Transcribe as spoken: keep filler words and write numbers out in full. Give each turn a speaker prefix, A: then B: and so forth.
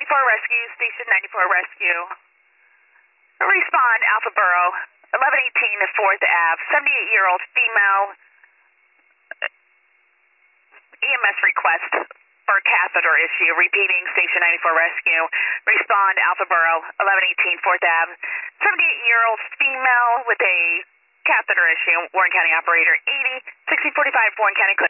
A: ninety-four Rescue, Station ninety-four Rescue. Respond, Alpha Borough, eleven eighteen fourth Ave, seventy-eight-year-old female, E M S request for a catheter issue. Repeating, Station ninety-four Rescue. Respond, Alpha Borough, eleven eighteen fourth Ave, seventy-eight-year-old female with a catheter issue. Warren County Operator eighty, sixteen forty-five, Warren County Clinic.